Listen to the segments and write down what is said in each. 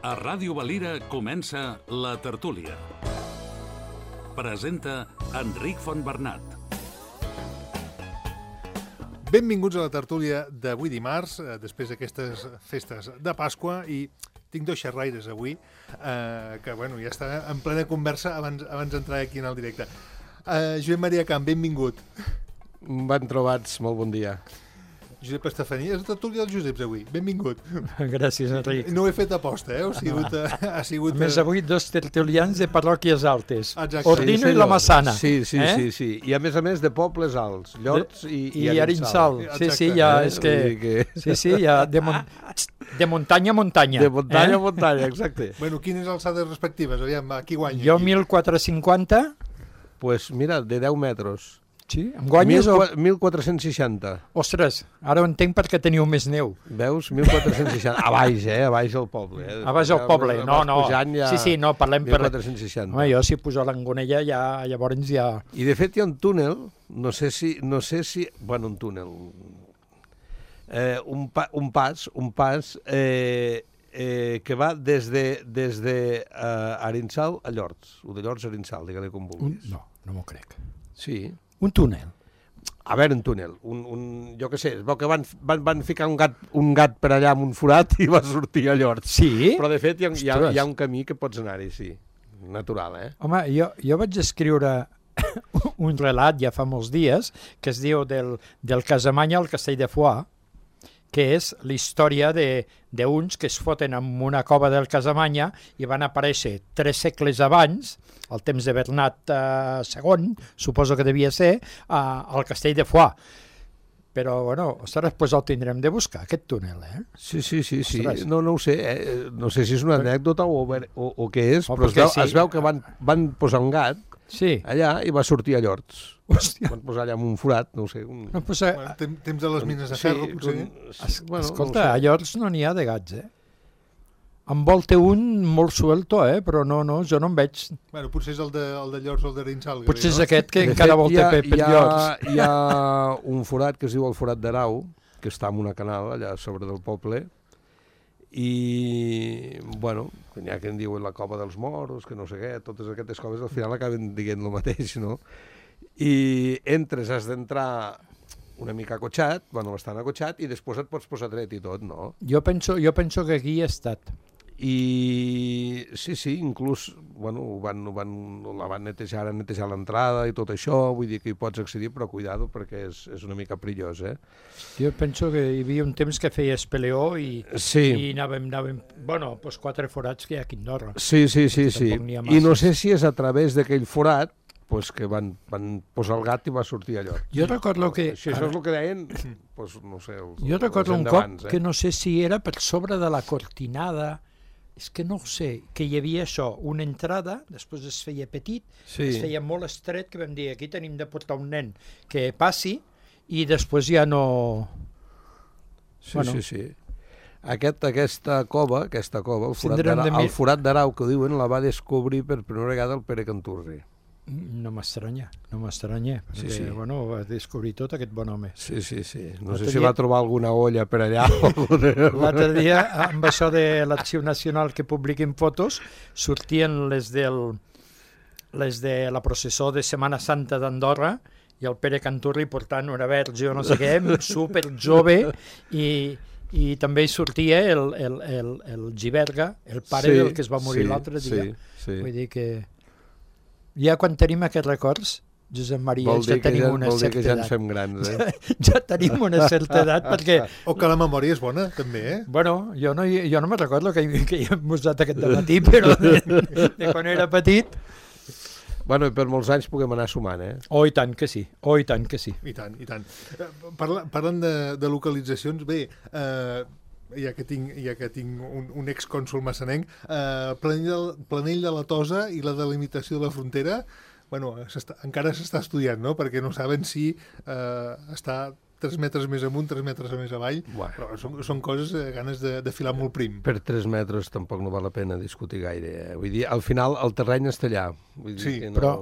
A Ràdio Valira comença La Tertúlia. Presenta Enric Fontbernat. Benvinguts a la tertúlia d'avui dimarts, després d'aquestes festes de Pasqua, i tinc dos xerraires avui, que ja està en plena conversa abans d'entrar aquí en el directe. Josep Maria Camp, benvingut. Ben trobats, molt bon dia. Josep Estefania, és la tertúlia dels Joseps avui, benvingut. Gràcies, Enric. No ho he fet a posta, ha sigut... A més, avui dos tertulians de parròquies altes. Exacte. Ordino i la Massana. Sí. I a més de pobles alts, Llots i Arinsal. Sí, és que... Sí, ja, de muntanya a muntanya. De muntanya a muntanya, exacte. Bueno, quines alçades respectives? Aviam, qui guanya? Jo 1450. Pues mira, de 10 metres. Sí, em guanyes 1460. Ostres, ara ho entenc perquè teniu més neu. Veus? 1460. A baix al poble. A baix al poble, no. Sí, no, parlem per... 1460. Home, jo si poso l'Angonella llavors ja... I de fet hi ha un túnel, no sé si... Bueno, un túnel... un pas que va des de Arinsal a Llorts, o de Llorts a Arinsal, digue-li com vulguis. No m'ho crec. Sí. Un túnel. A veure, un túnel. Jo què sé, es veu que van ficar un gat per allà amb un forat i va sortir a Llorts. Sí? Però de fet hi ha un camí que pots anar-hi, sí. Natural, Home, jo vaig escriure un relat ja fa molts dies que es diu del Casamanya al Castell de Foix, que és la història d'uns que es foten en una cova del Casamanya i van aparèixer 3 segles abans, al temps de Bernat II, suposo que devia ser, al Castell de Foix. Però, ostres, pues el tindrem de buscar, aquest túnel, Sí. No ho sé, no sé si és una anècdota o què és, però es veu que van posar un gat allà i va sortir a Llorts. Hòstia. Van posar allà amb un forat, no ho sé. Temps de les mines de ferro, potser. Escolta, a Llorts no n'hi ha de gats, En vol té un molt suelto, però no, jo no en veig. Bueno, potser és el de Llorts o el d'Arinsal. Potser és aquest que encara vol té per Llorts. Hi ha un forat que es diu el forat d'Arau, que està en una canal allà sobre del poble, i, n'hi ha que en diuen la cova dels moros, que no sé què, totes aquestes coves al final acaben dient el mateix, no? I entres, has d'entrar una mica acotxat, bastant acotxat, i després et pots posar dret i tot, no? Jo penso que aquí he estat. I sí, inclús la van netejar l'entrada i tot això, vull dir que hi pots accedir, però cuidado perquè és una mica perillós, Jo penso que hi havia un temps que feia espeleó i anàvem 4 forats que hi ha aquí a Andorra. Sí. I no sé si és a través d'aquell forat que van posar el gat i va sortir allò. Jo recordo que... Si això és el que deien, no sé... Jo recordo un cop que no sé si era per sobre de la cortinada, és que no ho sé, que hi havia això, una entrada, després es feia petit, es feia molt estret, que vam dir, aquí tenim de portar un nen que passi, i després ja no... Sí. Aquesta cova, el forat d'Arau, que diuen, la va descobrir per primera vegada el Pere Canturri. No m'estranya, perquè, va descobrir tot aquest bon home. Sí. No sé si va trobar alguna olla per allà. L'altre dia, amb això de l'Arxiu Nacional que publiquen fotos, sortien les de la processó de Setmana Santa d'Andorra i el Pere Canturri portant una verge o no sé què, super jove, i també hi sortia el Giberga, el pare del que es va morir l'altre dia. Vull dir que... Ja quan tenim aquests records, Josep Maria, ja tenim una certa edat. Vol dir que ja ens fem grans, Ja tenim una certa edat, perquè... O que la memòria és bona, també, Bueno, jo no me'n recordo que hi hem posat aquest dematí, però de quan era petit... I per molts anys puguem anar sumant, Oh, i tant que sí, I tant. Parlant de localitzacions, bé... ja que tinc un excònsol massanenc, Planell de la Tosa i la delimitació de la frontera, encara s'està estudiant, no? Perquè no saben si està 3 metres més amunt, 3 metres més avall, però són coses, ganes de filar molt prim. Per 3 metres tampoc no val la pena discutir gaire. Vull dir, al final el terreny està allà. Vull dir que però...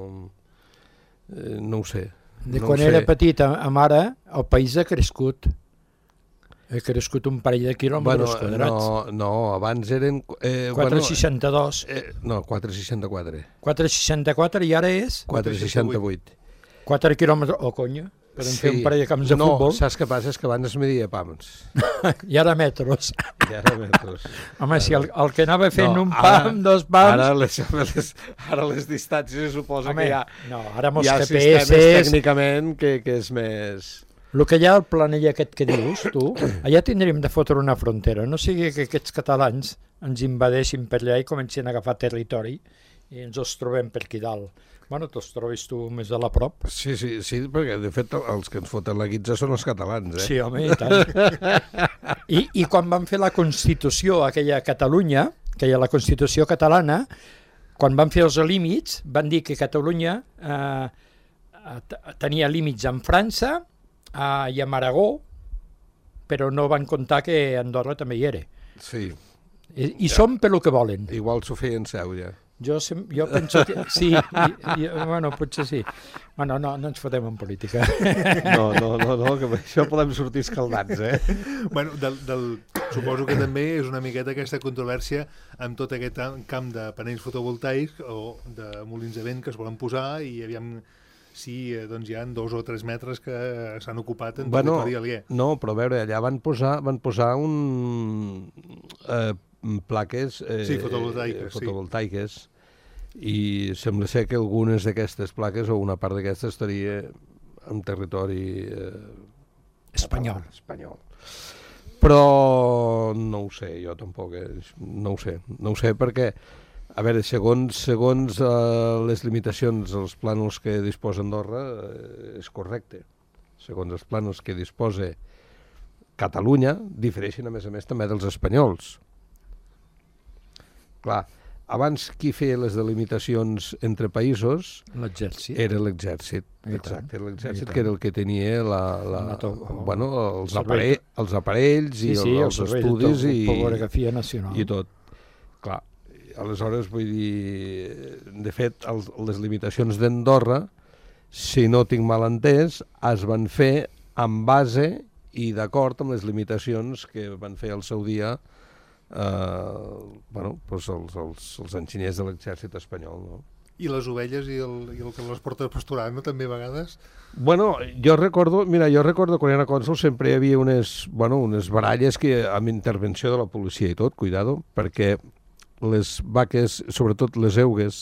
no ho sé. Quan era petit, a mare, el país ha crescut. He crescut un parell de quilòmetres quadrats. No, abans eren... 4,62. No, 4,64. 4,64 i ara és 4,68. 4 quilòmetres... Oh, conya, podem fer un parell de camps de futbol. No, saps què passa? És que abans es media pams. I ara metros. Home, si el que anava fent un pam, dos pams... Ara les distàncies suposa que hi ha... No, ara amb els hi ha GPS... sistemes tècnicament que és més... El que hi ha al planell aquest que dius, tu, allà tindríem de fotre una frontera. No sigui que aquests catalans ens invadeixin per allà i comencin a agafar territori i ens els trobem per aquí dalt. Bueno, te'ls trobis tu més a la prop. Sí, perquè de fet els que ens foten la guitza són els catalans, Sí, home, i tant. I quan van fer la Constitució, aquella a Catalunya, que hi ha la Constitució catalana, quan van fer els límits, van dir que Catalunya tenia límits amb França i amb Aragó, però no van comptar que Andorra també hi era. Sí. I són per lo que volen. Igual s'ho feien seu, ja. Jo penso que sí, bueno, potser sí. Bueno, no ens fotem en política. No, que per això podem sortir escaldats, Bueno, suposo que també és una miqueta aquesta controvèrsia amb tot aquest camp de panells fotovoltaics o de molins de vent que es volen posar i aviam si doncs hi ha 2 o 3 metres que s'han ocupat en territori aliè. No, però a veure, allà van posar plaques fotovoltaiques i sembla ser que algunes d'aquestes plaques o una part d'aquestes estaria en territori espanyol. Però no ho sé, jo tampoc no ho sé perquè a veure, segons les limitacions, els plànols que disposa Andorra, és correcte. Segons els plànols que disposa Catalunya, difereixen a més també dels espanyols. Clar, abans qui feia les delimitacions entre països l'exèrcit. Era l'exèrcit. Exacte, l'exèrcit que era el que tenia els aparells i els estudis i tot. Clar, aleshores, vull dir, de fet, les limitacions d'Andorra, si no tinc mal entès, es van fer en base i d'acord amb les limitacions que van fer al seu dia els enginyers de l'exèrcit espanyol, no? I les ovelles i el que les porta pasturant, no? També a vegades? Bueno, jo recordo quan era cònsol sempre hi havia unes baralles amb intervenció de la policia i tot, cuidado, perquè les vaques, sobretot les eugues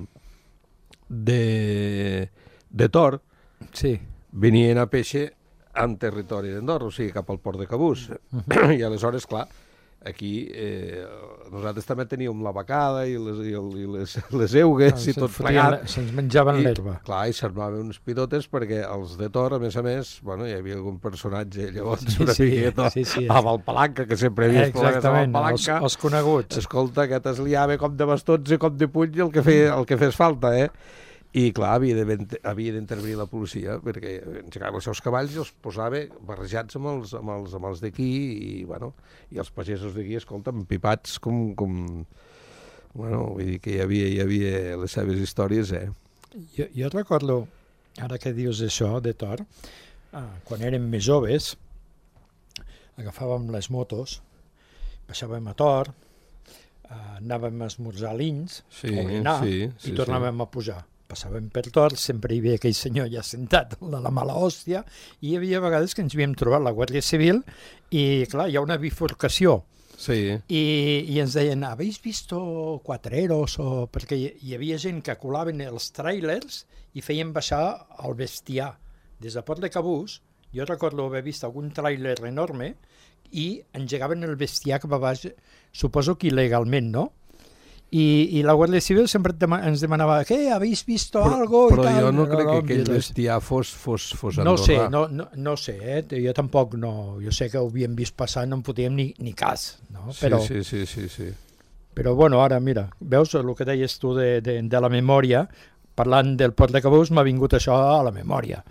de Tor, venien a pèixer en territori d'Andorra, o sigui, cap al port de Cabús. I aleshores, clar, aquí nosaltres també teníem la vacada i les eugues i tot plegat. Se'ns menjaven l'herba. Clar, i s'armaven uns pidotes perquè els de Tor, a més, hi havia algun personatge llavors una miqueta amb el Palanca, que sempre hi havia problemes amb el Palanca. Els coneguts. Escolta, aquest es liava com de bastons i com de puny el que fes falta, I, clar, havia d'intervenir la policia perquè engegava els seus cavalls i els posava barrejats amb els d'aquí i els pagesos d'aquí, escolta, empipats com... Bueno, vull dir que hi havia les seves històries, Jo recordo, ara que dius això de Tor, quan érem més joves, agafàvem les motos, baixàvem a Tor, anàvem a esmorzar a Lins, i tornàvem a pujar. Passàvem per Tor, sempre hi havia aquell senyor ja sentat de la mala hòstia, i hi havia vegades que ens havíem trobat la Guàrdia Civil i, clar, hi ha una bifurcació. I ens deien, ¿habéis visto cuatreros? Perquè hi havia gent que colaven els tràilers i feien baixar el bestiar. Des de Port de Cabús, jo recordo haver vist algun tràiler enorme i engegaven el bestiar cap a baix, suposo que il·legalment, no? I la Guàrdia Civil sempre ens demanava ¿qué? ¿Habéis visto algo? Però jo no crec que aquell bestiar fos andorrà. No sé, jo tampoc no. Jo sé que ho havíem vist passar, no en fotíem ni cas. No? Però, sí. Però bueno, ara mira, veus el que deies tu de la memòria, parlant del Port de Cabús m'ha vingut això a la memòria.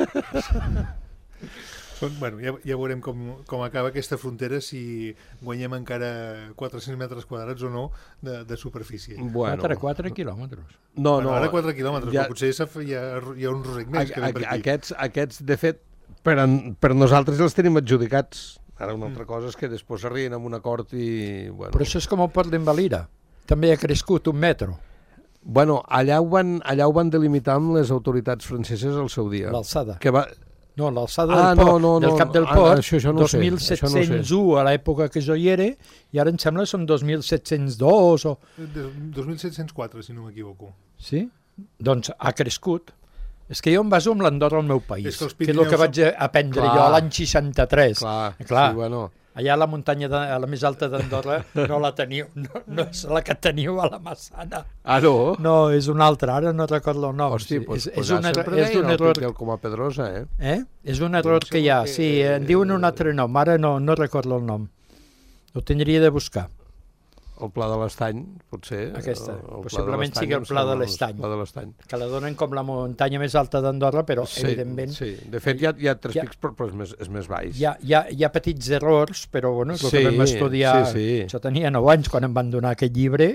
Bueno, ja veurem com acaba aquesta frontera, si guanyem encara 400 metres quadrats o no de superfície. 4 quilòmetres. No, ara 4 quilòmetres, però potser hi ha un rosec més que ve per aquí. Aquests, de fet, per nosaltres els tenim adjudicats. Ara una altra cosa és que després arriben amb un acord i... Bueno. Però això és com el port d'Envalira. També ha crescut 1 metro. Bueno, allà ho van delimitar amb les autoritats franceses al seu dia. L'alçada. Que va... No, l'alçada del port, del cap del port, això no 2701 a l'època que jo hi era, i ara em sembla que són 2702 o... 2704, si no m'equivoco. Sí? Doncs ha crescut. És que jo em baso en l'Andorra, el meu país, És que els que és el que vaig aprendre jo l'any 63. Clar, sí, bueno... Allà la muntanya a la més alta d'Andorra no la teniu, no és la que teniu a la Massana. Ah, no? No, és una altra, ara no recordo el nom. Hosti, és un error. Com a Pedrosa, És un error que hi ha, sí, en diuen un altre nom, ara no recordo el nom. Ho tindria de buscar. El Pla de l'Estany, potser. Aquesta, possiblement sigui el Pla de l'Estany. Que la donen com la muntanya més alta d'Andorra, però evidentment... Sí, de fet hi ha 3 pics, però és més baix. Hi ha petits errors, però bueno, és el que vam estudiar... Jo tenia 9 anys quan em van donar aquest llibre.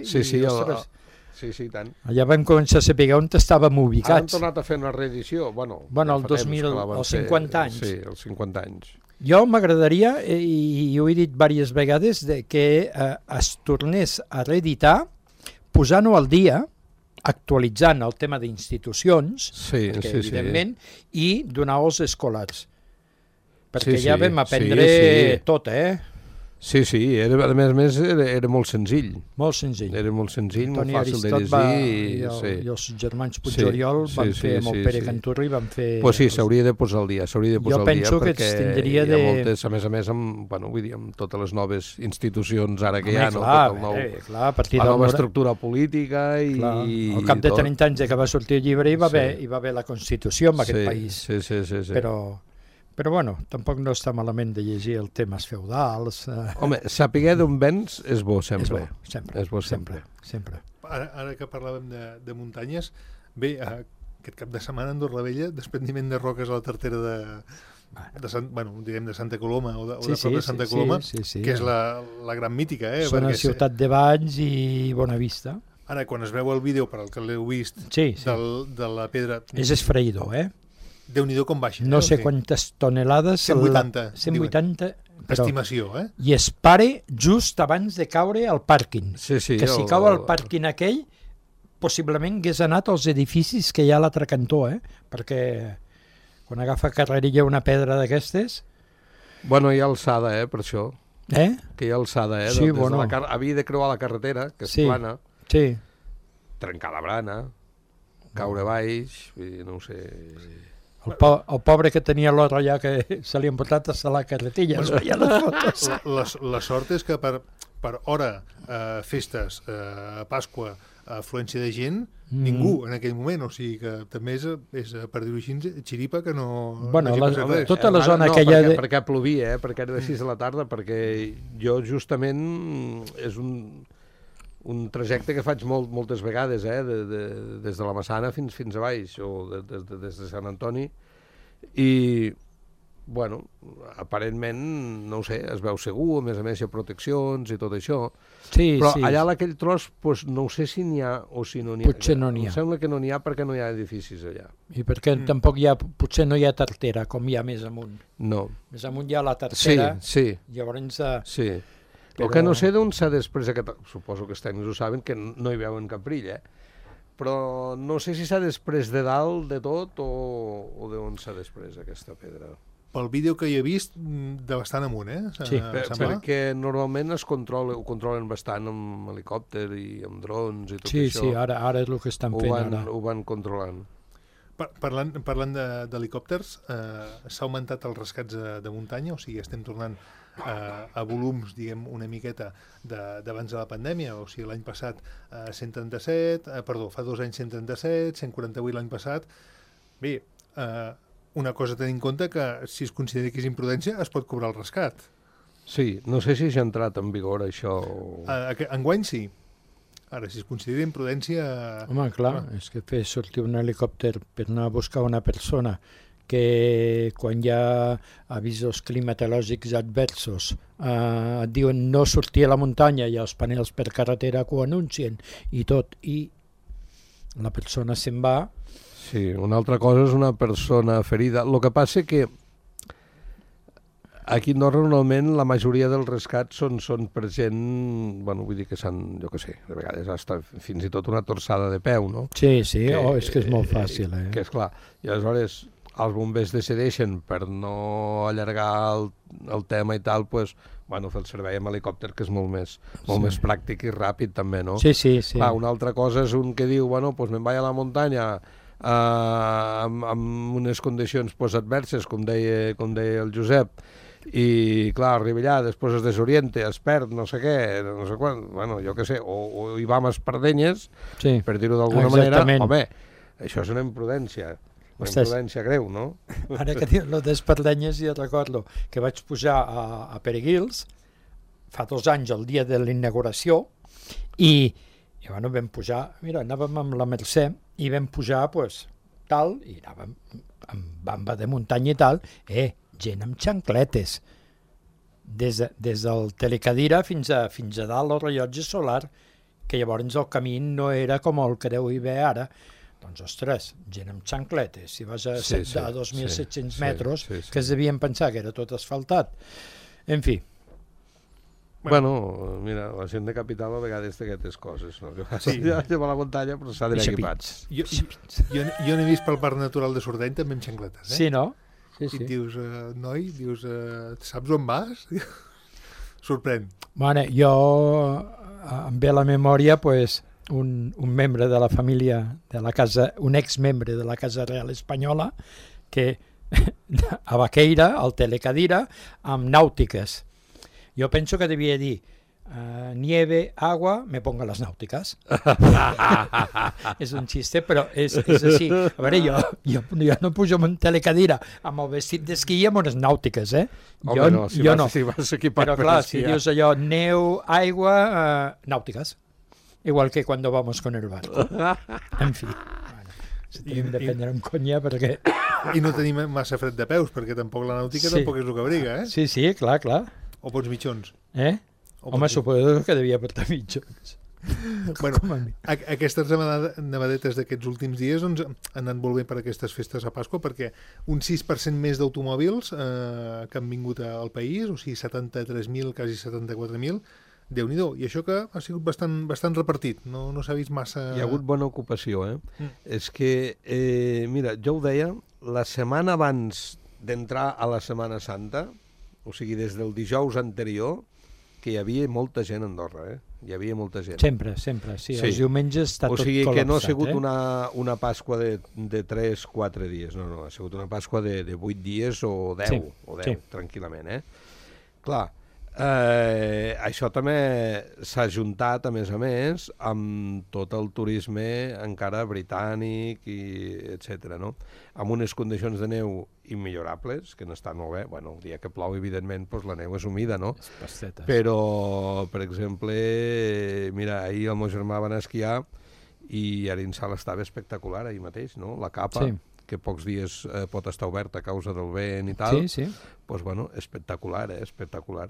Sí, tant. Allà vam començar a saber on estàvem ubicats. Ara han tornat a fer una reedició, bueno el 2000, els 50 anys. Sí, els 50 anys. Jo m'agradaria, i ho he dit diverses vegades, que es tornés a reeditar, posant-ho al dia, actualitzant el tema d'institucions, evidentment, i donar als escolars. Perquè ja vam aprendre tot, Sí, a més era molt senzill. Molt senzill. Era molt senzill, molt fàcil de llegir. I els germans Puigoriol van fer amb el Pere Canturri, van fer... Pues sí, s'hauria de posar al dia, Jo penso que es tindria de... Hi ha moltes, a més, amb totes les noves institucions ara que hi ha, la nova estructura política i... Al cap de 30 anys que va sortir el llibre hi va haver la Constitució en aquest país. Sí. Però bueno, tampoc no està malament de llegir els temes feudals. Home, saber d'on vens és bo sempre. És bo sempre. Ara que parlàvem de muntanyes, bé, aquest cap de setmana a Andorra la Vella, desprendiment de roques a la tartera de Santa Coloma o de prop de Santa Coloma, que és la gran mítica. Són a Ciutat de Valls i Bonavista. Ara, quan es veu el vídeo, per al que l'heu vist, de la pedra... És esfreïdor, Déu-n'hi-do com baixa. No sé quantes tonelades... 180. Estimació, I es pare just abans de caure al pàrquing. Que si cau al pàrquing aquell, possiblement hagués anat als edificis que hi ha a l'altre cantó, perquè quan agafa carrerilla una pedra d'aquestes... Bueno, hi ha alçada, per això. Que hi ha alçada, Sí, bueno. Havia de creuar la carretera, que és plana. Sí. Trencar la brana, caure baix, no ho sé... El pobre que tenia l'or allà que se li han portat a salar carretilles. La sort és que per hora, festes, Pasqua, afluència de gent, ningú en aquell moment, o sigui que també és per dir-ho així, xiripa que no... Bueno, tota la zona aquella... Perquè plovia, perquè era de 6 de la tarda, perquè jo justament és un trajecte que faig moltes vegades, des de la Massana fins a baix, o des de Sant Antoni, i, bueno, aparentment, no ho sé, es veu segur, a més hi ha proteccions i tot això, però allà a aquell tros, no sé si n'hi ha o si no n'hi ha. Potser no n'hi ha. Em sembla que no n'hi ha perquè no hi ha edificis allà. I perquè tampoc potser no hi ha tartera, com hi ha més amunt. No. Més amunt hi ha la tartera. Sí. Llavors... Sí. El que no sé d'on s'ha després, suposo que els tècnics ho saben, que no hi veuen cap brill, però no sé si s'ha després de dalt de tot o d'on s'ha després aquesta pedra. Pel vídeo que hi he vist, de bastant amunt, Sí, perquè normalment ho controlen bastant amb helicòpter i amb drons i tot això. Sí, ara és el que estan fent. Ho van controlant. Parlant d'helicòpters, s'ha augmentat els rescats de muntanya, o sigui, estem tornant a volums, diguem, una miqueta d'abans de la pandèmia, o sigui, l'any passat 137, fa 2 anys 137, 148 l'any passat. Bé, una cosa a tenir en compte, que si es considera que és imprudència, es pot cobrar el rescat. Sí, no sé si ja ha entrat en vigor això. Enguany sí. Ara, si es considera imprudència... Home, clar, és que fer sortir un helicòpter per anar a buscar una persona que quan hi ha avisos climatològics adversos et diuen no sortir a la muntanya i els panels per carretera que ho anuncien i tot, i la persona se'n va. Sí, una altra cosa és una persona ferida. El que passa que Aquí a Andorra normalment la majoria dels rescats són per gent, bueno, vull dir que s'han, jo què sé, de vegades hasta fins i tot una torçada de peu, no? Sí, és que és molt fàcil, eh? Que és clar, i aleshores els bombers decideixen per no allargar el tema i tal, pues, bueno, fer el servei amb helicòpter, que és molt més pràctic i ràpid també, no? Sí. Clar, una altra cosa és un que diu, bueno, pues me'n vaig a la muntanya amb unes condicions pues, adverses, com deia el Josep, i clar, arriba allà, després es desorienta, es perd, no sé què, no sé quan, bueno, jo què sé, o hi va amb espardenyes, per dir-ho d'alguna manera, home, això és una imprudència greu, no? Ara que dius lo d'espardenyes, jo recordo que vaig pujar a Pereguils fa 2 anys, el dia de la inauguració, i bueno, vam pujar, mira, anàvem amb la Mercè i vam pujar, pues, tal, i anàvem amb bamba de muntanya i tal, gent amb xancletes, des del telecadira fins a dalt el rellotge solar, que llavors el camí no era com el que deu haver ara. Doncs, ostres, gent amb xancletes, si vas a 2.700 metres, que es devien pensar que era tot asfaltat. En fi. Bueno, mira, la gent de capital a vegades té aquestes coses, no? Ja va a la muntanya, però s'ha d'anar equipats. Jo n'he vist pel Parc Natural de Sordeny també amb xancletes, Sí, no? Sí. I et dius, noi, saps on vas? Sorprèn. Bueno, jo em ve a la memòria, pues, un membre de la família de la casa, un exmembre de la Casa Real Espanyola, que a Baqueira, al telecadira, amb nàutiques. Jo penso que devia dir nieve, agua, me pongo las náuticas. És un xiste, però és així. A veure, jo no pujo en un telecadira amb el vestit d'esquí i amb unes nàutiques, eh? Home, no, si vas equipat però clar, si dius allò, neu, aigua, nàuticas. Igual que cuando vamos con el barco. En fi. Se tenim de prendre en conya perquè... I no tenim massa fred de peus, perquè tampoc la nàutica tampoc és el que abriga, eh? Sí, clar. O pots mitjons. Home, suposo que devia portar mitjons. Bueno, aquestes nevadetes d'aquests últims dies doncs, han anat molt bé per aquestes festes a Pasqua, perquè un 6% més d'automòbils que han vingut al país, o sigui 73.000, quasi 74.000, Déu-n'hi-do. I això que ha sigut bastant repartit, no s'ha vist massa... Hi ha hagut bona ocupació, És que, mira, jo ho deia, la setmana abans d'entrar a la Setmana Santa, o sigui, des del dijous anterior, que hi havia molta gent a Andorra, Hi havia molta gent. Sempre, sí. Els diumenges està tot col·lapsat. O sigui, que no ha sigut una Pasqua de 3-4 dies, no, ha sigut una Pasqua de 8 dies o 10, tranquil·lament, Clar, això també s'ha juntat, a més, amb tot el turisme encara britànic, etc. no? Amb unes condicions de neu immillorables, que n'estan molt bé. Bueno, el dia que plou, evidentment, doncs la neu és humida, no? Però, per exemple, mira, ahir el meu germà va anar a esquiar i Arinsal estava espectacular ahir mateix, no? La capa, que pocs dies pot estar oberta a causa del vent i tal, doncs, bueno, espectacular, espectacular.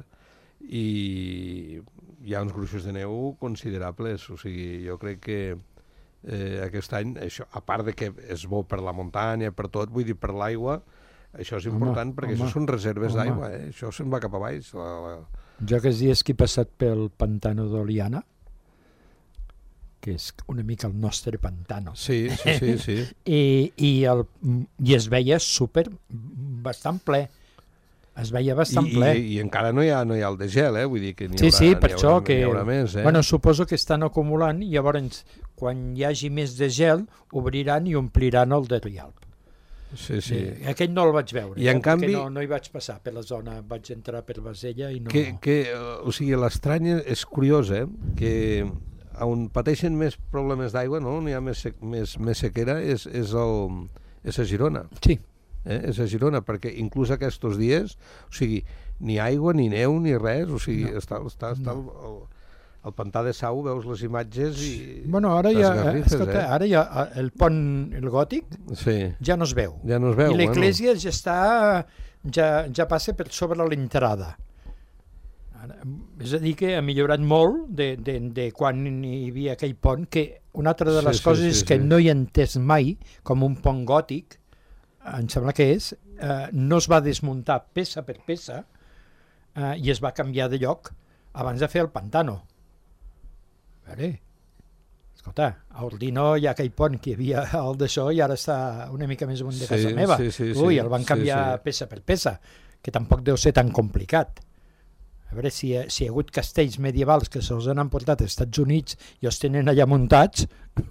I hi ha uns gruixos de neu considerables, o sigui, jo crec que aquest any, això, a part de que és bo per la muntanya, per tot, vull dir, per l'aigua, això és important, perquè això són reserves d'aigua, això se'n va cap a baix. Jo aquests dies que he passat pel pantano d'Oliana, que és una mica el nostre pantano. Sí. I es veia bastant ple. Es veia bastant ple. I encara no hi ha el de gel, vull dir que n'hi haurà més. Bueno, suposo que estan acumulant i llavors, quan hi hagi més de gel, obriran i ompliran el de Rialp. Sí. Aquell no el vaig veure, I en canvi, no hi vaig passar per la zona, vaig entrar per Bassella i no... O sigui, l'estrany és curiós, que on pateixen més problemes d'aigua, no? On hi ha més sequera, és a Girona. Sí. És a Girona, perquè inclús aquests dies, o sigui, ni aigua, ni neu, ni res, o sigui, està el pantà de Sau, veus les imatges i... Bueno, ara hi ha el pont, el gòtic, ja no es veu. I l'església ja passa per sobre l'entrada. És a dir, que ha millorat molt de quan hi havia aquell pont, que una altra de les coses és que no hi he entès mai com un pont gòtic, em sembla que no es va desmuntar peça per peça, i es va canviar de lloc abans de fer el Pantano. A veure, escolta, a Ordino hi ha aquell pont que hi havia al d'això i ara està una mica més amunt de casa meva. Ui, el van canviar peça per peça, que tampoc deu ser tan complicat. A veure, si hi ha hagut castells medievals que se'ls han portat als Estats Units i els tenen allà muntats,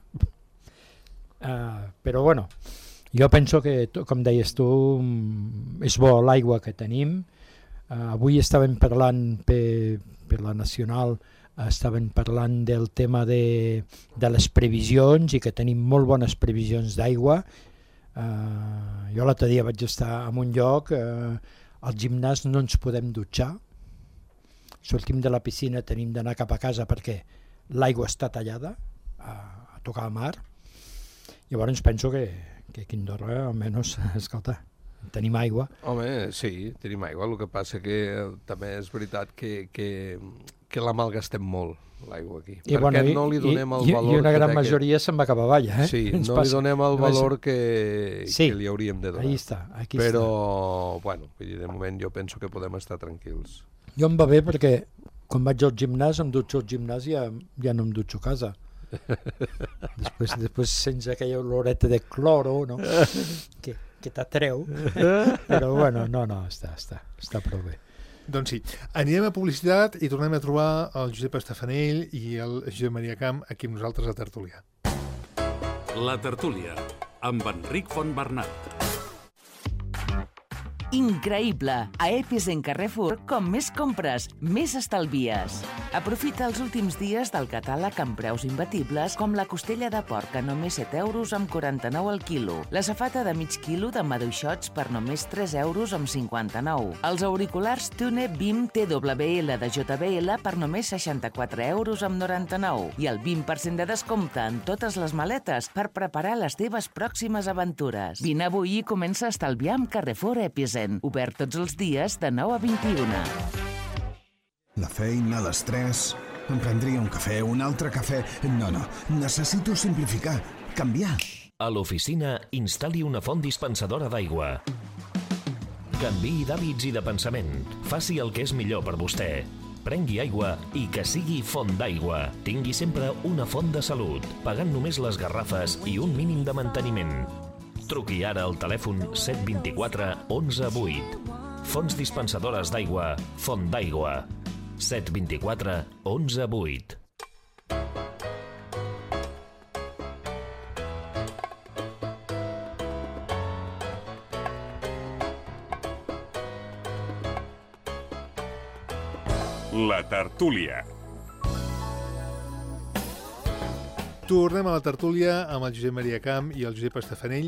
però bueno, jo penso que, com deies tu, és bo l'aigua que tenim. Avui estàvem parlant per la Nacional, estaven parlant del tema de les previsions i que tenim molt bones previsions d'aigua. Jo l'altre dia vaig estar en un lloc, al gimnàs no ens podem dutxar, sortim de la piscina, tenim d'anar cap a casa perquè l'aigua està tallada a tocar el mar. Llavors penso que aquí a Andorra almenys, escolta, tenim aigua. Home, sí, tenim aigua, el que passa que també és veritat que la malgastem molt, l'aigua aquí. Perquè no li donem el valor... I una gran majoria se'n va cap avall, eh? Sí, no li donem el valor que li hauríem de donar. Ahí està, aquí però, bueno, de moment jo penso que podem estar tranquils. Jo em va bé perquè quan vaig al gimnàs, em dutxo al gimnàs i ja no em dutxo a casa. Després sents aquella oloreta de cloro, no? que t'atreu. Però bueno, no, està prou bé. Doncs sí, anirem a publicitat i tornem a trobar el Josep Estafanell i el Josep Maria Camp aquí amb nosaltres a Tertúlia. La Tertúlia, amb Enric Fontbernat. Increïble! A Epicent Carrefour, com més compres, més estalvies. Aprofita els últims dies del catàleg amb preus imbatibles, com la costella de porc a només 7 euros amb 49 al quilo, la safata de mig quilo de maduixots per només 3 euros amb 59, els auriculars Tune BIM TWL de JBL per només 64 euros amb 99 i el 20% de descompte en totes les maletes per preparar les teves pròximes aventures. Vine avui i comença a estalviar amb Carrefour Epicent. Obert tots els dies de 9 a 21. La feina, l'estrès... Em prendria un cafè, un altre cafè... No, necessito simplificar, canviar. A l'oficina, instal·li una font dispensadora d'aigua. Canviï d'hàbits i de pensament. Faci el que és millor per vostè. Prengui aigua i que sigui font d'aigua. Tingui sempre una font de salut, pagant només les garrafes i un mínim de manteniment. Truqui ara al telèfon 724 11 8. Fonts dispensadores d'aigua, Font d'Aigua. 724 11 8. La Tertúlia. Tornem a la tertúlia amb el Josep Maria Camp i el Josep Estafanell.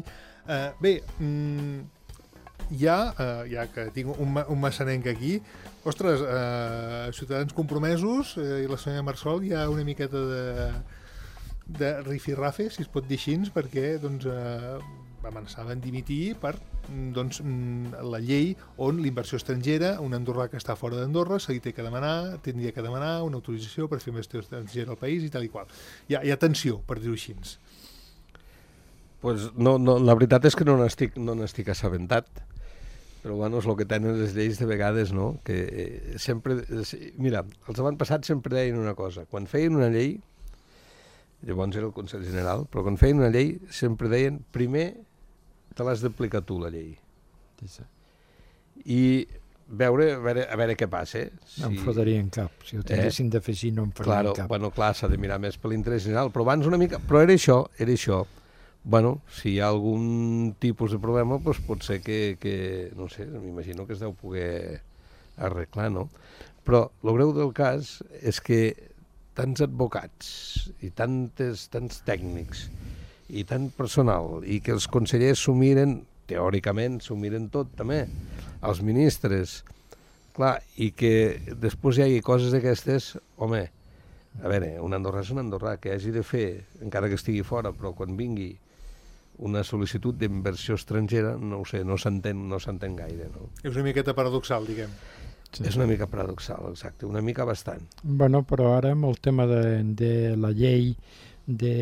Ja que tinc un massanenc aquí, ostres, Ciutadans Compromesos i la senyora Marsol hi ha una miqueta de rifirrafe, si es pot dir així, perquè amenaçaven dimitir per la llei on l'inversió estrangera, un andorrà que està fora d'Andorra, tindria que demanar una autorització per fer inversió estrangera al país i tal i qual. Hi ha tensió, per dir-ho així. Pues no, la veritat és que no n'estic assabentat, però bueno, és el que tenen les lleis de vegades, no? Que sempre... Mira, els avantpassats sempre deien una cosa, quan feien una llei, llavors era el Consell General, però quan feien una llei sempre deien, primer te l'has d'aplicar tu, la llei. I a veure què passa. No em fotrien cap. Si ho tinguessin de fer així, no em farien cap. Bueno, clar, s'ha de mirar més per l'interès general, però abans una mica... Però era això. Bueno, si hi ha algun tipus de problema, doncs pot ser que no sé, m'imagino que es deu poder arreglar, no? Però el greu del cas és que tants advocats i tants tècnics i tant personal, i que els consellers s'ho miren, teòricament s'ho miren tot també, els ministres, clar, i que després hi hagi coses d'aquestes, home, a veure, un andorrà és un andorrà, que hagi de fer, encara que estigui fora, però quan vingui una sol·licitud d'inversió estrangera, no ho sé, no s'entén gaire, no? És una miqueta paradoxal, diguem. Sí. És una mica paradoxal, exacte, una mica bastant. Bueno, però ara amb el tema de la llei de...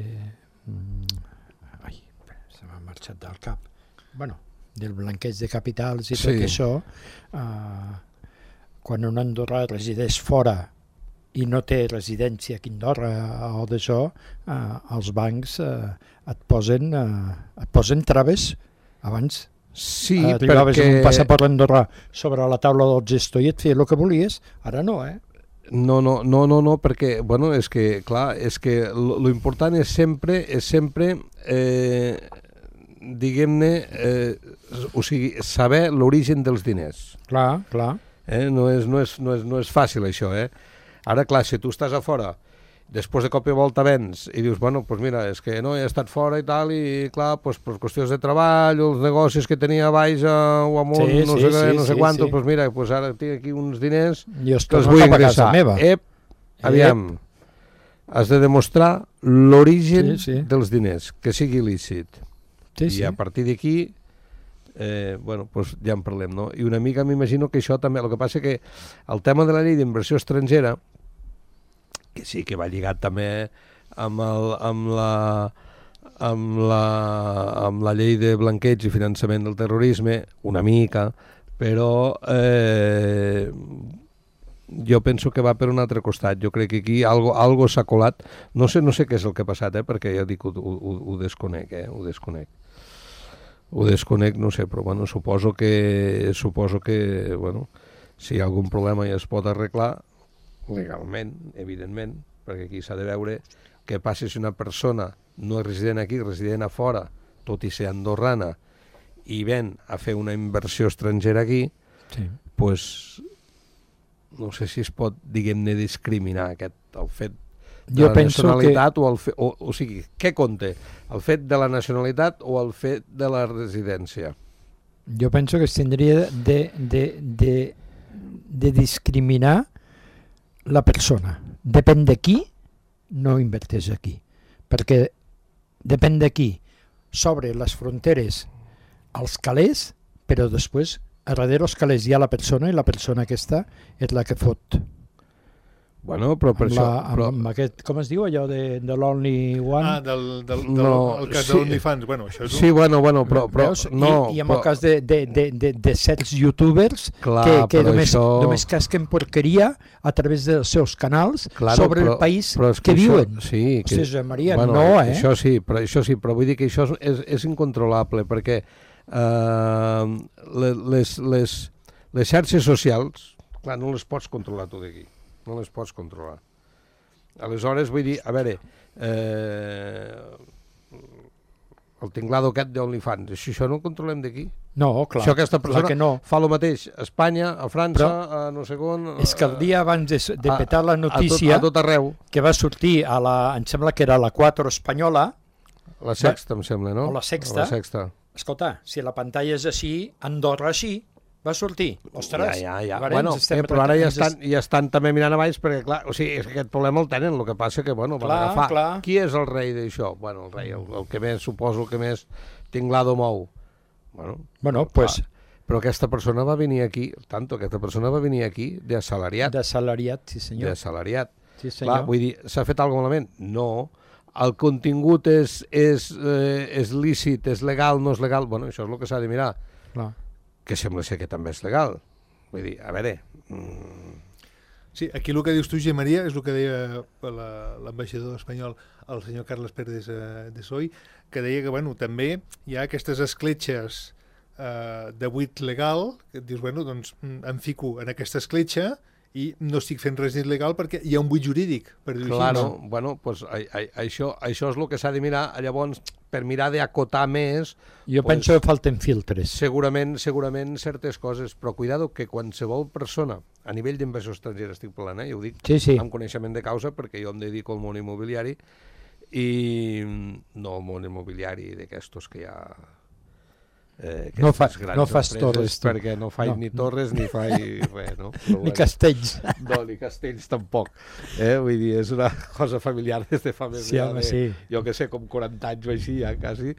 Ai, se m'ha marxat del cap. Bueno, del blanqueig de capitals i tot això, quan un andorrà resideix fora i no té residència aquí a Andorra o d'això, els bancs et posen traves. Abans arribaves amb un passaport andorrà sobre la taula del gestor i et feia el que volies, ara no, No, perquè, bueno, és que, clar, és que lo important és sempre diguem-ne, o sigui, saber l'origen dels diners. Clar. No és fàcil, això, Ara, clar, si tu estàs a fora, després de cop i volta vens i dius, bueno, doncs mira, és que no, he estat fora i tal, i clar, doncs per qüestions de treball, els negocis que tenia a baix o amunt, no sé quantos, doncs mira, doncs ara tinc aquí uns diners que els vull ingressar. Aviam, has de demostrar l'origen dels diners, que sigui il·lícit. I a partir d'aquí, bueno, doncs ja en parlem, no? I una mica m'imagino que això també, el que passa que el tema de la llei d'inversió estrangera, que sí que va lligat també amb la llei de blanqueig i finançament del terrorisme, una mica, però jo penso que va per un altre costat. Jo crec que aquí algo s'ha colat. No sé què és el que ha passat, perquè ja dic, ho desconec, Ho desconec, no sé, però bueno, suposo que bueno, si hi ha algun problema ja es pot arreglar legalment, evidentment, perquè aquí s'ha de veure què passa si una persona no és resident aquí, resident a fora, tot i ser andorrana, i ven a fer una inversió estrangera aquí, doncs no sé si es pot, diguem-ne, discriminar el fet de la nacionalitat o sigui, què compta? El fet de la nacionalitat o el fet de la residència? Jo penso que es tindria de discriminar la persona. Depèn de qui no inverteix aquí. Perquè depèn de qui s'obre les fronteres als calés, però després a darrere els calés hi ha la persona i la persona aquesta és la que fot. Bueno, però per això... Amb aquest, com es diu allò de l'Only One? El cas de l'OnlyFans. Bueno, això és sí, bueno, però no... I en el cas de certs youtubers que només casquen porqueria a través dels seus canals sobre el país que viuen. Sí, Josep Maria, no, Això sí, però vull dir que això és incontrolable, perquè les xarxes socials, clar, no les pots controlar tu d'aquí. No les pots controlar. Aleshores, vull dir, a veure, el tinglado aquest d'OnlyFans, això no ho controlem d'aquí? No, clar. Això aquesta persona fa el mateix a Espanya, a França, a no sé on... És que el dia abans de petar la notícia, a tot arreu, que va sortir em sembla que era la 4 espanyola... La Sexta, em sembla, no? O la Sexta. Escolta, si la pantalla és així, Andorra així, va sortir, ostres. Ja. Bueno, però ara ja estan també mirant a baix perquè, clar, o sigui, és que aquest problema el tenen, el que passa que, bueno, van agafar. Clar. Qui és el rei d'això? Bueno, el rei, el que més, suposo, el que més tinglado mou. Bueno, pues... Però aquesta persona va venir aquí, de assalariat. De assalariat, sí senyor. De assalariat. Sí senyor. Clar, vull dir, s'ha fet alguna cosa malament? No. El contingut és lícit, és legal, no és legal? Bueno, això és el que s'ha de mirar. Clar. Que sembla ser que també és legal. Vull dir, a veure... Sí, aquí el que dius tu, Josep Maria, és el que deia l'ambaixador espanyol, el senyor Carles Pérez de Soy, que deia que, bueno, també hi ha aquestes escletxes de buit legal, que et dius, bueno, doncs em fico en aquesta escletxa i no estic fent res il·legal perquè hi ha un buit jurídic, per dir-ho així. Claro, bueno, pues això és el que s'ha de mirar, llavors, per mirar d'acotar més... Jo penso que falten filtres. Segurament certes coses, però cuidado que qualsevol persona, a nivell d'inversió estrangera estic parlant, ja ho dic, amb coneixement de causa, perquè jo em dedico al món immobiliari, i no al món immobiliari d'aquestos que hi ha... No fas torres, tu. Perquè no faig ni torres ni faig res, no? Ni castells. No, ni castells tampoc. Vull dir, és una cosa familiar des de fa més jo que sé, com 40 anys o així, ja, quasi.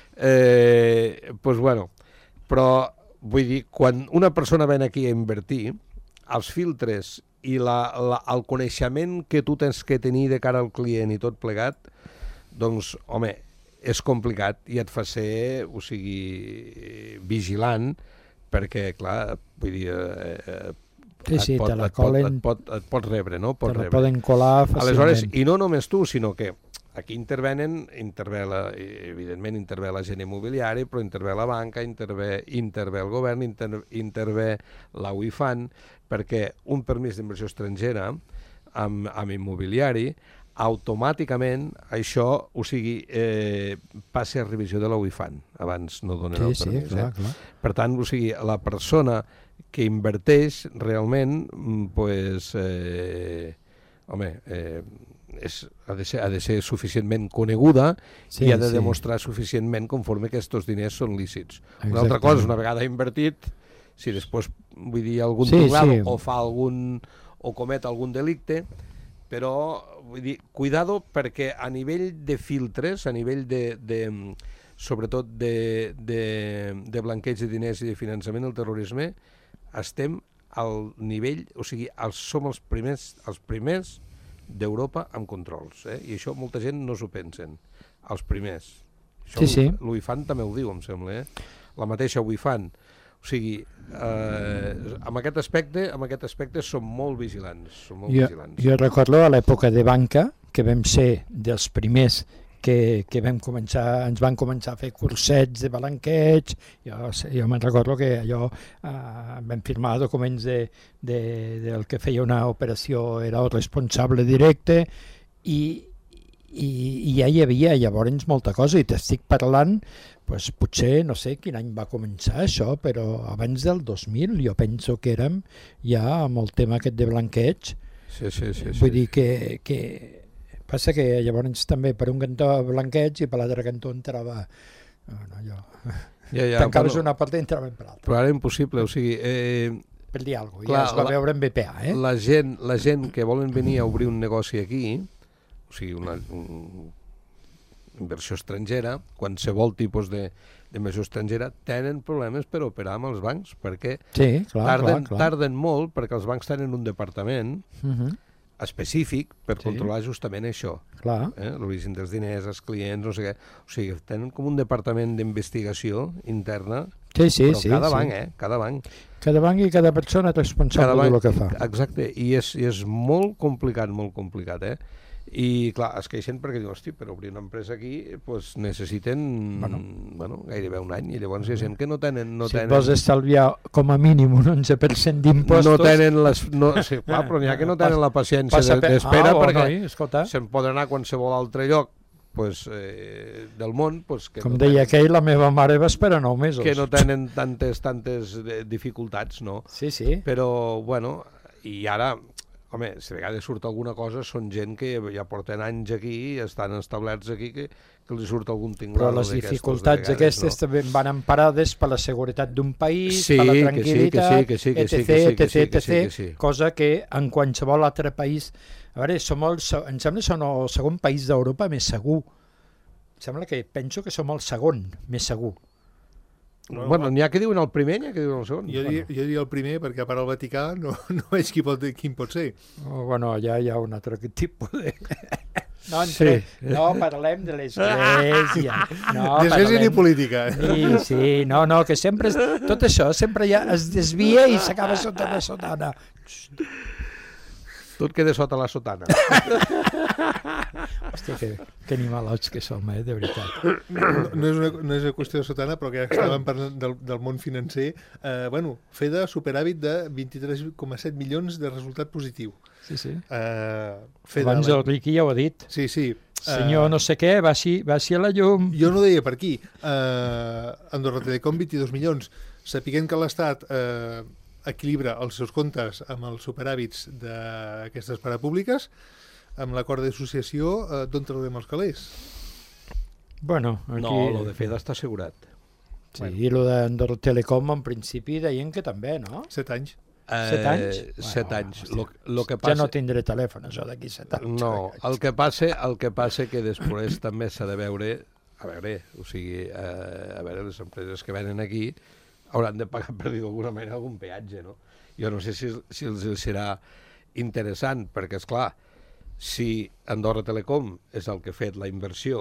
Doncs bueno, però vull dir, quan una persona ven aquí a invertir, els filtres i el coneixement que tu tens que tenir de cara al client i tot plegat, doncs, home, és complicat i et fa ser, o sigui, vigilant, perquè, clar, vull dir, Sí, te la colen... Et pot rebre, no? Te la poden colar fàcilment. Aleshores, i no només tu, sinó que aquí evidentment intervé l'agent immobiliari, però intervé la banca, intervé el govern, intervé la UIFAN, perquè un permís d'inversió estrangera amb immobiliari, automàticament això, o sigui, passa a revisió de la UIFAN, abans no donen el permís. Clar. Per tant, o sigui, la persona que inverteix realment, pues, ha de ser suficientment coneguda i ha de demostrar suficientment conforme que aquests diners són lícits. Una altra cosa és, una vegada invertit, si després, vull dir, algun tribunal o fa o comet algun delicte, però, vull dir, cuidado, perquè a nivell de filtres, a nivell sobretot de blanqueig de diners i de finançament del terrorisme, estem al nivell, o sigui, som els primers d'Europa amb controls, i això molta gent no s'ho pensen, els primers. Això l'UIFAN també ho diu, em sembla, la mateixa UIFAN. O sigui, amb aquest aspecte som molt vigilants. Jo recordo a l'època de banca que vam ser dels primers que ens van començar a fer cursets de blanqueig. Jo me'n recordo que allò vam firmar documents del que feia una operació, era el responsable directe, i ja hi havia llavors molta cosa, i t'estic parlant, potser no sé quin any va començar això, però abans del 2000 jo penso que érem ja amb el tema aquest de blanqueig. Vull dir que passa que llavors també per un cantó blanqueig i per l'altre cantó entrava... Tancaves una porta i entraven per l'altra. Però ara impossible, o sigui... Per dir alguna cosa, ja es va veure en BPA, La gent que volen venir a obrir un negoci aquí, o sigui, una inversió estrangera, qualsevol tipus d'inversió estrangera, tenen problemes per operar amb els bancs, perquè tarden molt, perquè els bancs tenen un departament específic per controlar justament això, l'origen dels diners, els clients, no sé què. O sigui, tenen com un departament d'investigació interna, cada banc. Cada banc i cada persona és responsable del que fa. Exacte, i és molt complicat, I, clar, es queixen perquè diuen, hosti, per obrir una empresa aquí necessiten gairebé un any, i llavors hi ha gent que no tenen... Si vols estalviar com a mínim un 11% d'impostos... No tenen però n'hi ha que no tenen la paciència d'espera, perquè se'n poden anar a qualsevol altre lloc del món... Com deia aquell, la meva mare va esperar 9 mesos. Que no tenen tantes dificultats, no? Sí. Però, bueno, i ara... Home, si a vegades surt alguna cosa, són gent que ja porten anys aquí i estan establerts aquí, que els surt algun tinglado. Però les dificultats aquestes també van emparades per la seguretat d'un país, per la tranquil·litat, etc., cosa que en qualsevol altre país... A veure, em sembla que som el segon país d'Europa més segur. Em sembla que penso que som el segon més segur. Bueno, n'hi ha que diuen el primer, n'hi ha que diuen el segon. Jo diria el primer, perquè a part del Vaticà no veig quin pot ser. Bueno, allà hi ha un altre tipus de... No parlem de l'Església. D'Església ni política. Sí, que sempre... Tot això sempre ja es desvia i s'acaba sota la sotana. Tot queda sota la sotana. Hòstia, que animalots que som, de veritat. No és una qüestió de sotana, però que ja estàvem parlant del món financer. FEDA superàvit de 23,7 milions de resultat positiu. Sí. Abans el Riqui ja ho ha dit. Sí. Senyor no sé què, va així a la llum. Jo no deia per aquí. Andorra Telecom, 22 milions. Sapiguent que l'Estat equilibra els seus comptes amb els superàvits d'aquestes parapúbliques, amb l'acord d'associació, d'on traurem els calés? Bueno, aquí... No, lo de FEDA està assegurat. Sí, i lo d'Andorra Telecom, en principi, deien que també, no? 7 anys. 7 anys? 7 anys. Lo que passa... Ja no tindré telèfon, això, d'aquí 7 anys. No, el que passa que després també s'ha de veure, o sigui, les empreses que venen aquí hauran de pagar, per dir d'alguna manera, algun peatge, no? Jo no sé si els serà interessant, perquè, esclar, si Andorra Telecom és el que ha fet la inversió,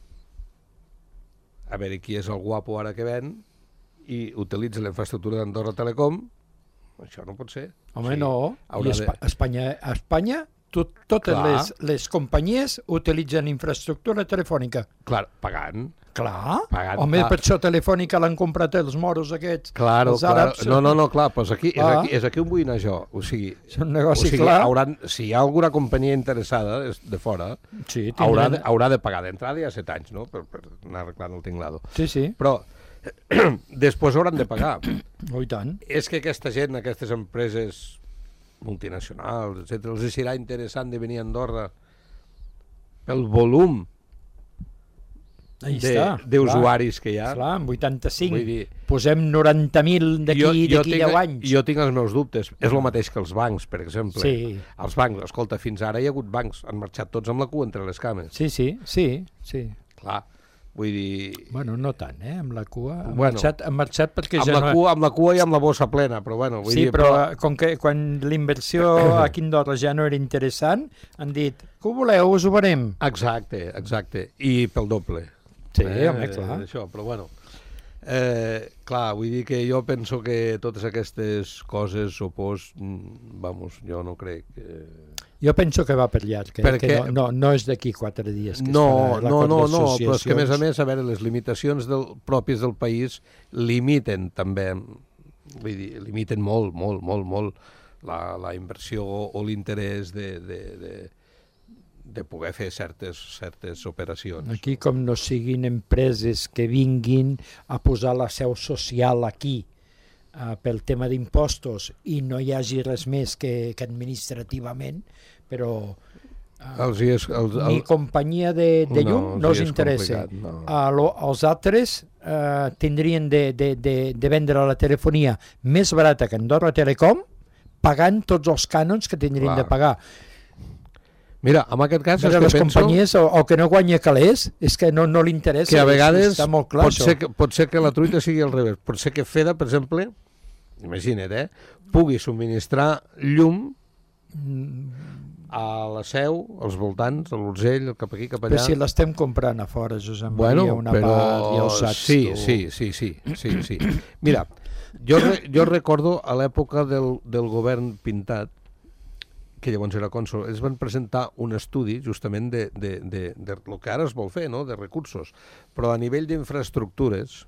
a veure qui és el guapo ara que ven i utilitza la infraestructura d'Andorra Telecom, Això no pot ser. Home, no. haurà I a Espanya totes les companyies utilitzen infraestructura telefònica. Clar, pagant. Clar. Pagant, per això Telefònica l'han comprat els moros aquests. Claro, els àrabs. No, clar, doncs és aquí on vull anar jo. O sigui, és un negoci clar. Si hi ha alguna companyia interessada de fora, sí, haurà de pagar d'entrada ja 7 anys, no?, per anar arreglant el tinglado. Sí. Però després hauran de pagar. Oh, i tant. És que aquesta gent, aquestes empreses multinacionals, etc., els serà interessant de venir a Andorra pel volum d'usuaris que hi ha. Clar, en 85 posem 90.000 d'aquí 10 anys. Jo tinc els meus dubtes. És el mateix que els bancs, per exemple. Sí. Els bancs, escolta, fins ara hi ha hagut bancs, han marxat tots amb la cua entre les cames. Sí. Clar, vull dir... Bueno, no tant, amb la cua. Han marxat perquè amb ja amb la cua i amb la bossa plena, però bueno... Vull dir, però com que quan l'inversió aquí a Andorra ja no era interessant, han dit, que ho voleu, us ho veurem. Exacte. I pel doble. Sí, home, clar. Això, però bueno, clar, vull dir que jo penso que totes aquestes coses, vamos, jo no crec que... Jo penso que va per llarg, que no és d'aquí 4 dies que es farà l'acord d'associacions. Però és que a més, les limitacions pròpies del país limiten també, vull dir, limiten molt la inversió o l'interès de poder fer certes operacions. Aquí, com no siguin empreses que vinguin a posar la seu social aquí pel tema d'impostos i no hi hagi res més que administrativament, però ni companyia de llum no els interessa. Els altres tindrien de vendre la telefonia més barata que Andorra Telecom, pagant tots els cànons que tindrien de pagar. Mira, en aquest cas... Però les companyies, o que no guanya calés, és que no li interessa. Que a vegades està molt clar, pot ser que la truita sigui al revés. Pot ser que FEDA, per exemple, imagina't, pugui subministrar llum a la Seu, als voltants, a l'Urgell, cap aquí, cap allà... Però si l'estem comprant a fora, Josep Maria, una part, ja ho saps tu. Sí. Mira, jo recordo a l'època del govern Pintat, que llavors era cònsol, ells van presentar un estudi justament de lo que ara es vol fer, no?, de recursos, però a nivell d'infraestructures,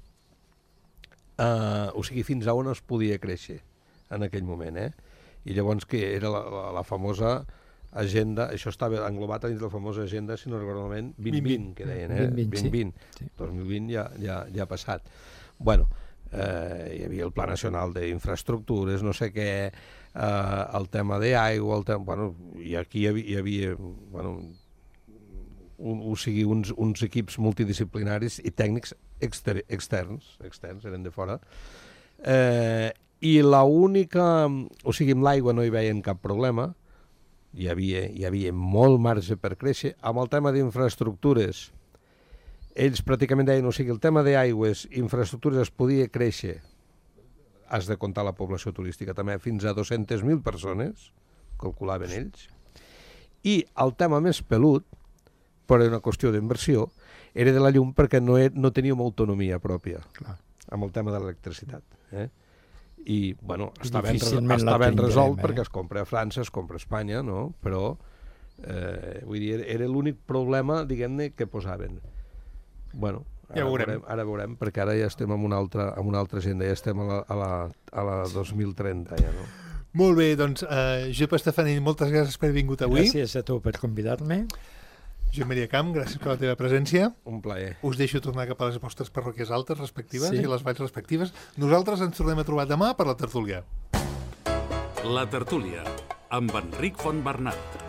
o sigui, fins a on es podia créixer en aquell moment, i llavors que era la famosa agenda, això estava englobat dins de la famosa agenda, si no recordo malament, 2020, que deien, 2020. 2020 ja ha passat. Bueno, hi havia el Pla Nacional d'Infraestructures, no sé què, el tema d'aigua, i aquí hi havia uns equips multidisciplinaris i tècnics externs, eren de fora, i l'única, o sigui, amb l'aigua no hi veien cap problema, hi havia molt marge per créixer. Amb el tema d'infraestructures, ells pràcticament deien, o sigui, el tema d'aigües, infraestructures es podia créixer, has de comptar la població turística també, fins a 200.000 persones, calculaven ells, i el tema més pelut, per una qüestió d'inversió, era de la llum perquè no teníem autonomia pròpia amb el tema de l'electricitat. I, bueno, està ben resolt perquè es compra a França, es compra a Espanya, no? Però, vull dir, era l'únic problema, diguem-ne, que posaven. Bueno, ara veurem, perquè ara ja estem en una altra agenda, ja estem a la 2030, ja, no? Molt bé, doncs, Josep Estefanell, moltes gràcies per haver vingut avui. Gràcies a tu per convidar-me. Josep Maria Camp, gràcies per la teva presència. Un plaer. Us deixo tornar cap a les vostres parròquies altes respectives i les valls respectives. Nosaltres ens tornem a trobar demà per la tertúlia. La tertúlia, amb Enric Fontbernat.